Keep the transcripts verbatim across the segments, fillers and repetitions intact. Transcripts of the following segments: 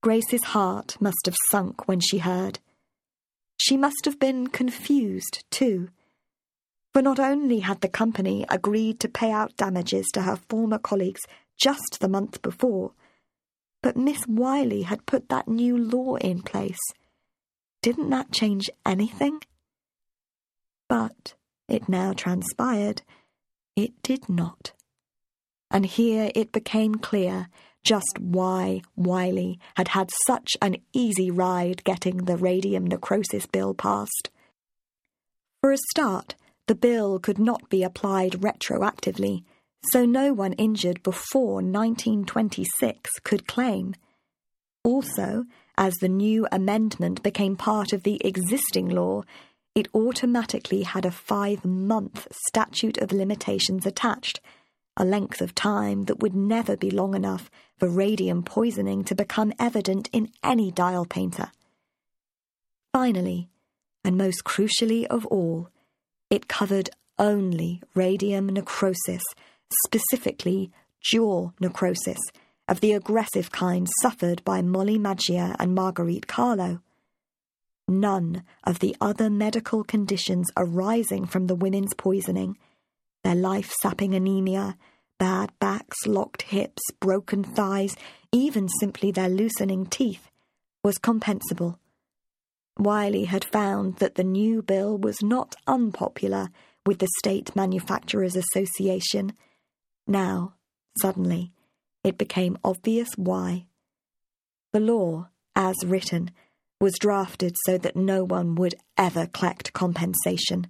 Grace's heart must have sunk when she heard. She must have been confused, too, for not only had the company agreed to pay out damages to her former colleagues just the month before, but Miss Wiley had put that new law in place. Didn't that change anything? But it now transpired it did not. And here it became clear just why Wiley had had such an easy ride getting the radium necrosis bill passed. For a start, the bill could not be applied retroactively, so no one injured before nineteen twenty-six could claim. Also, as the new amendment became part of the existing law, it automatically had a five-month statute of limitations attached, a length of time that would never be long enough for radium poisoning to become evident in any dial painter. Finally, and most crucially of all, it covered only radium necrosis, specifically jaw necrosis, of the aggressive kind suffered by Molly Maggio and Marguerite Carlo. None of the other medical conditions arising from the women's poisoning, their life-sapping anemia, bad backs, locked hips, broken thighs, even simply their loosening teeth, was compensable. Wiley had found that the new bill was not unpopular with the State Manufacturers Association. Now, suddenly, it became obvious why. The law, as written, was drafted so that no one would ever collect compensation.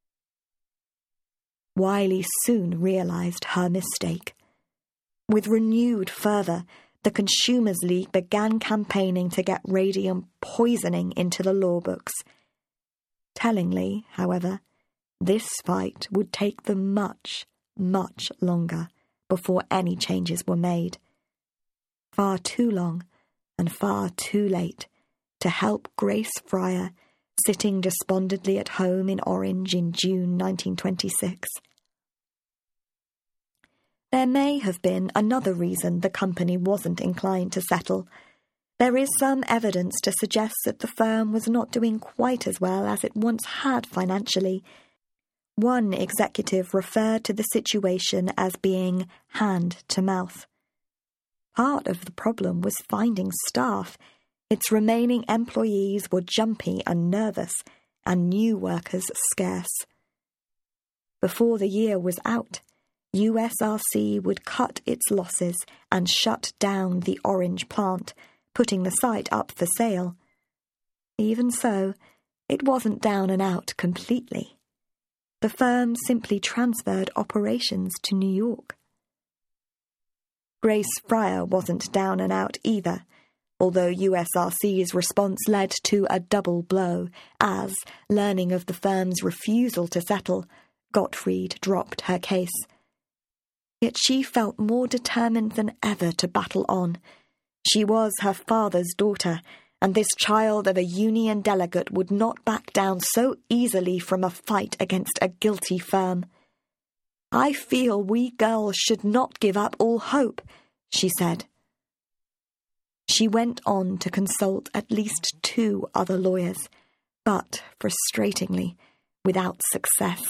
Wiley soon realised her mistake. With renewed fervour, the Consumers League began campaigning to get radium poisoning into the law books. Tellingly, however, this fight would take them much, much longer before any changes were made. Far too long and far too late to help Grace Fryer, sitting despondently at home in Orange in June nineteen twenty-six. There may have been another reason the company wasn't inclined to settle. There is some evidence to suggest that the firm was not doing quite as well as it once had financially. One executive referred to the situation as being hand-to-mouth. Part of the problem was finding staff. Its remaining employees were jumpy and nervous, and new workers scarce. Before the year was out, U S R C would cut its losses and shut down the Orange plant, putting the site up for sale. Even so, it wasn't down and out completely. The firm simply transferred operations to New York. Grace Fryer wasn't down and out either, although U S R C's response led to a double blow as, learning of the firm's refusal to settle, Gottfried dropped her case. Yet she felt more determined than ever to battle on. She was her father's daughter, and this child of a union delegate would not back down so easily from a fight against a guilty firm. "I feel we girls should not give up all hope," she said. She went on to consult at least two other lawyers, but, frustratingly, without success.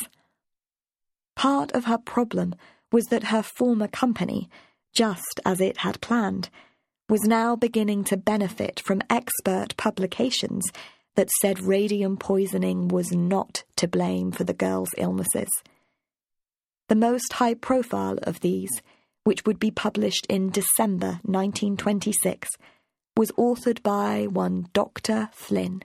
Part of her problem was that her former company, just as it had planned, was now beginning to benefit from expert publications that said radium poisoning was not to blame for the girls' illnesses. The most high-profile of these, which would be published in December nineteen twenty-six, was authored by one Doctor Flynn.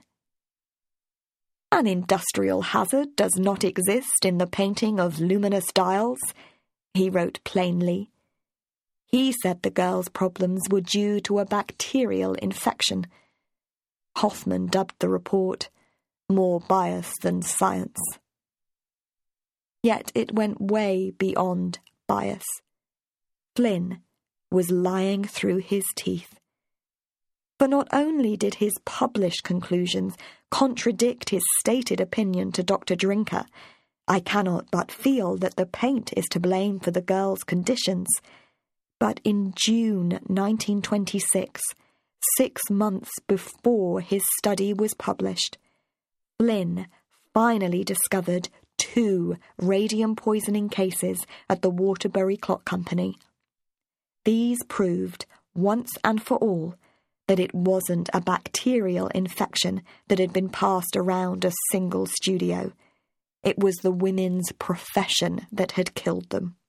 "An industrial hazard does not exist in the painting of luminous dials," he wrote plainly. He said the girls' problems were due to a bacterial infection. Hoffman dubbed the report more bias than science. Yet it went way beyond bias. Flynn was lying through his teeth. For not only did his published conclusions contradict his stated opinion to Doctor Drinker, I cannot but feel that the paint is to blame for the girls' conditions, but in June nineteen twenty-six, six months before his study was published, Flynn finally discovered two radium-poisoning cases at the Waterbury Clock Company. These proved, once and for all, that it wasn't a bacterial infection that had been passed around a single studio. It was the women's profession that had killed them.